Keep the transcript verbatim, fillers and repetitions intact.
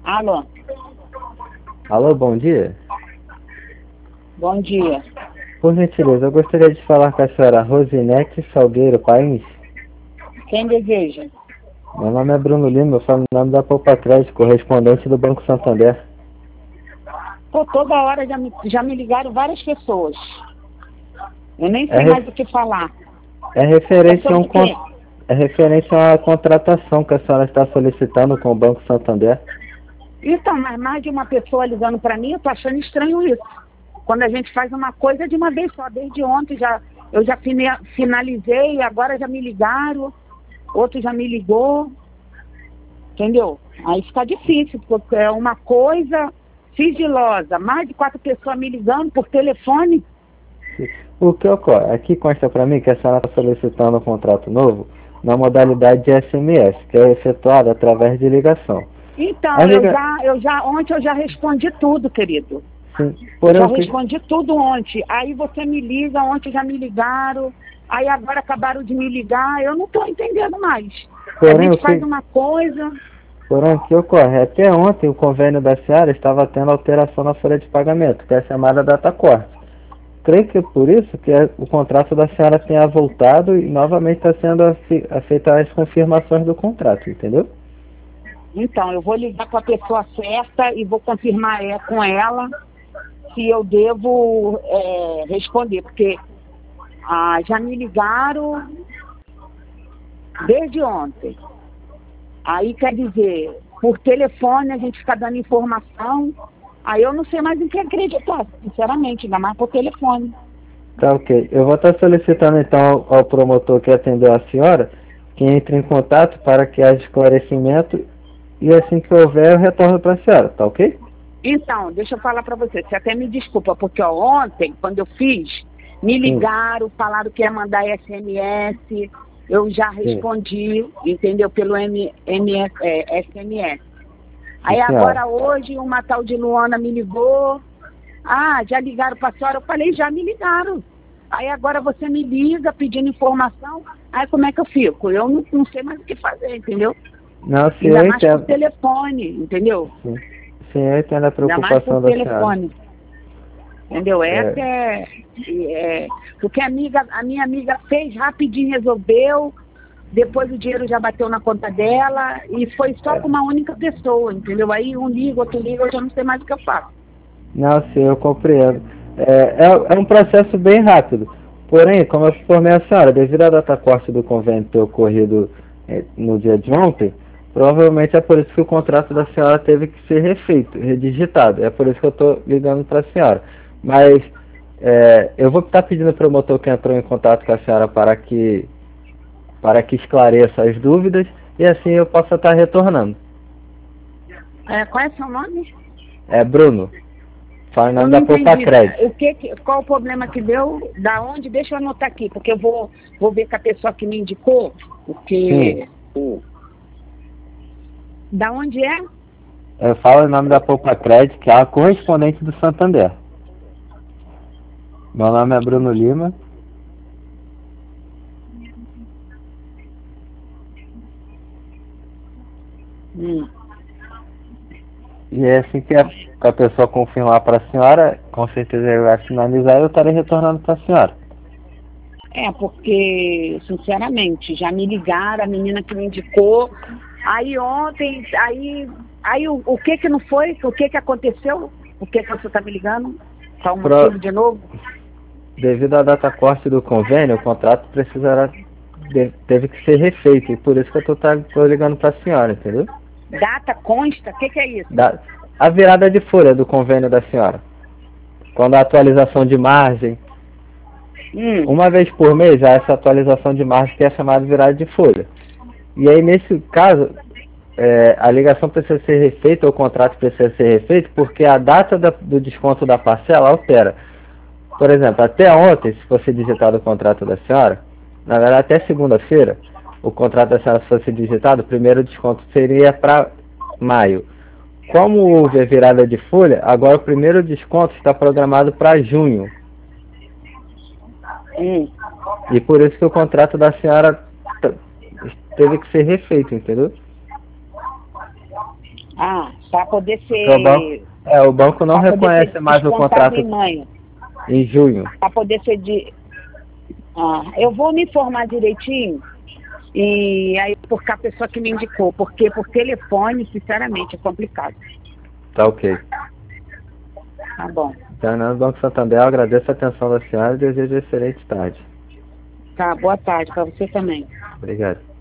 Alô? Alô, bom dia. Bom dia. Por gentileza, eu gostaria de falar com a senhora Rosinete Salgueiro Paes. Quem deseja? Meu nome é Bruno Lima, eu falo em nome da Poupa Crédito, correspondente do Banco Santander. Pô, toda hora já me, já me ligaram várias pessoas. Eu nem sei É, mais re- o que falar. é, É referente a sobre um o quê? con- é referente a uma contratação que a senhora está solicitando com o Banco Santander. Então, mas mais de uma pessoa ligando para mim, eu tô achando estranho isso. Quando a gente faz uma coisa de uma vez só, desde ontem já, eu já fine- finalizei, agora já me ligaram, outro já me ligou, entendeu? Aí fica difícil, porque é uma coisa sigilosa, mais de quatro pessoas me ligando por telefone. O que ocorre? Aqui consta para mim que a senhora está solicitando um contrato novo na modalidade de S M S, que é efetuado através de ligação. A Então, eu liga... já, eu já, ontem eu já respondi tudo, querido. Sim, Eu porém já o que... respondi tudo ontem. Aí você me liga, ontem já me ligaram. Aí agora acabaram de me ligar. Eu não estou entendendo mais. A Porém o gente faz que... uma coisa. Porém, o que ocorre? Até ontem o convênio da Seara estava tendo alteração na folha de pagamento, que é a chamada data corte. Creio que é por isso que é- o contrato da Seara tenha voltado e novamente está sendo afe- feita as confirmações do contrato, entendeu? Então, eu vou ligar para a pessoa certa e vou confirmar é, com ela se eu devo é, responder. Porque ah, já me ligaram desde ontem. Aí quer dizer, por telefone a gente fica dando informação. Aí eu não sei mais em que acreditar, sinceramente, ainda mais por telefone. Tá ok. Eu vou estar solicitando então ao, ao promotor que atendeu a senhora que entre em contato para que haja esclarecimento e assim que houver eu retorno para a senhora, tá ok? Então, deixa eu falar para você, você até me desculpa, porque ó, ontem, quando eu fiz, me Sim, ligaram, falaram que ia mandar S M S, eu já sim, respondi, entendeu, pelo M, M, é, S M S. sim Aí senhora. agora hoje uma tal de Luana me ligou, ah, já ligaram para a senhora? Eu falei, já me ligaram. Aí agora você me liga pedindo informação, aí como é que eu fico? Eu não, não sei mais o que fazer, entendeu? Não, sim, Ainda eu mais por entendo. telefone, entendeu? Sim, sim, eu entendo a Ainda mais por preocupação da senhora. telefone, entendeu? Essa É, é, é porque a, amiga, a minha amiga fez rapidinho, resolveu, depois o dinheiro já bateu na conta dela e foi só com é. uma única pessoa, entendeu? Aí um liga, outro liga, eu já não sei mais o que eu faço. Não, sim, eu compreendo. É, é, é um processo bem rápido. Porém, como eu informei a senhora, devido à data corte do convênio ter ocorrido eh, no dia de ontem, provavelmente é por isso que o contrato da senhora teve que ser refeito, redigitado. É por isso que eu estou ligando para a senhora. Mas é, eu vou estar pedindo ao promotor que entrou em contato com a senhora para que, para que esclareça as dúvidas e assim eu possa estar retornando. É, qual é seu nome? É Bruno, fala em Eu nome não da Poupa entendi. Crédito. O que, que- qual o problema que deu? Da onde? Deixa eu anotar aqui, porque eu vou, vou ver com a pessoa que me indicou, Sim, porque. Da onde é? eu falo em nome da Poupa Crédito, que é a correspondente do Santander. Meu nome é Bruno Lima. Hum. E é assim que a, que a pessoa confirmar para a senhora, com certeza ele vai finalizar e eu estarei retornando para a senhora. É, porque, sinceramente, já me ligaram, a menina que me indicou. Aí ontem, aí, aí o, o que que não foi? O que que aconteceu? O que que você está me ligando? Qual o Pro, motivo de novo? devido à data corte do convênio, o contrato precisará de, teve que ser refeito e por isso que eu estou tá, tô ligando para a senhora, entendeu? Data consta? O que que é isso? Da, a virada de folha do convênio da senhora. Quando a atualização de margem, Hum. uma vez por mês há essa atualização de margem que é chamada virada de folha. E aí nesse caso, é, a ligação precisa ser refeita, ou o contrato precisa ser refeito, porque a data da, do desconto da parcela altera. Por exemplo, até ontem, se fosse digitado o contrato da senhora, na verdade até segunda-feira, o contrato da senhora fosse digitado, o primeiro desconto seria para maio. Como houve a virada de folha, agora o primeiro desconto está programado para junho. Hum. E por isso que o contrato da senhora teve que ser refeito, entendeu? Ah, para poder ser... O banco, é, o banco não reconhece mais o contrato em manho. em junho. Para poder ser de... Ah, eu vou me informar direitinho. E aí, porque a pessoa que me indicou, porque por telefone, sinceramente, é complicado. Tá ok. Tá bom. Fernando Banco Santander, eu agradeço a atenção da senhora e desejo excelente tarde. Tá, boa tarde para você também. Obrigado.